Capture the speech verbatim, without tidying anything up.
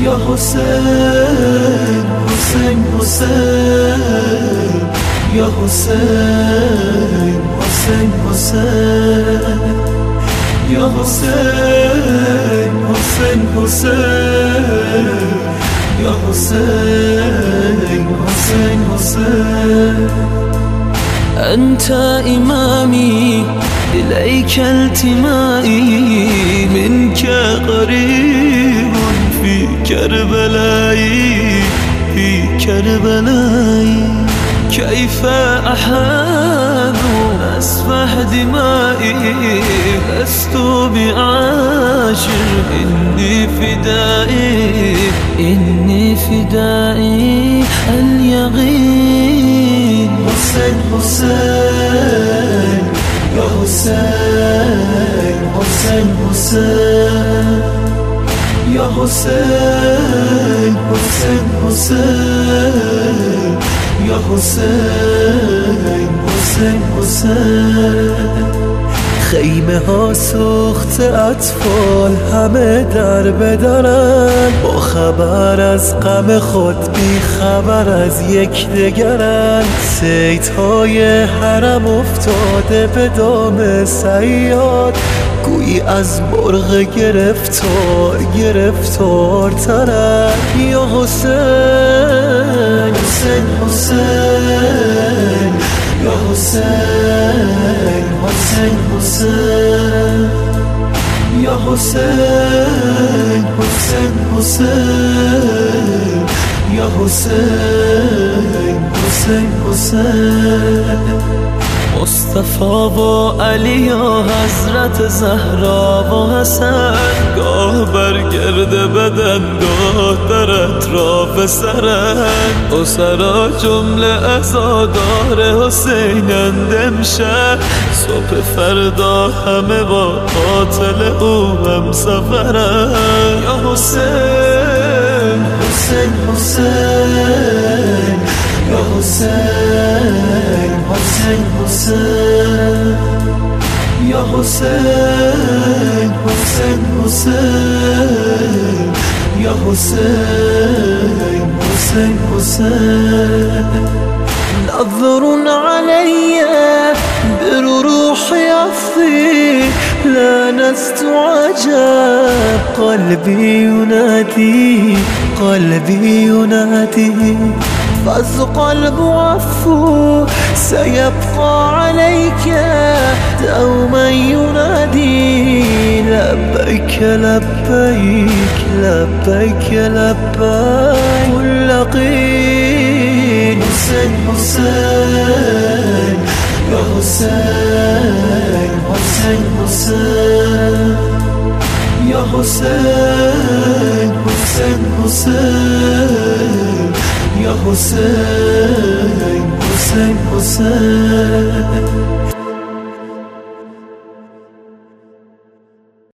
یا حسین حسین حسین یا حسین حسین حسین یا حسین حسین حسین یا حسین حسین حسین أنت إمامي إليك التمائي منك قريب في كربلائي في كربلائي كيف أحاب أسفح دمائي لست بعاشر إني فدائي إني فدائي اليقين حسين حسين يا حسين حسين حسين يا حسين حسين حسين يا حسين حسين حسين خیمه ها سوخت اطفال همه در بدارن با خبر از غم خود بی خبر از یک دگرن سیت های حرم افتاده به دام صیاد گویی از مرغ گرفتار گرفتار ترن یا حسین حسین حسین یا حسین حسین حسین یا حسین حسین حسین یا حسین حسین حسین مصطفی و علی و حضرت زهرا و حسن گاه برگرد بدن گاه در اطراف سرن اسرا جمله عزادار حسینند امشب صبح فردا همه با قاتل او هم سفرن یا حسین حسین حسین یا حسین حسین حسین یا حسین حسین حسین یا حسین حسین حسین نظر علي بروح يفضي لانست عجب قلبي ينادي قلبي ينادي فالقلب عفو سيبقى عليك دوما ينادي لبيك لبيك لبيك لبيك كل قيل حسين حسين يا حسين حسين حسين يا حسين حسين حسين يا حسين حسين حسين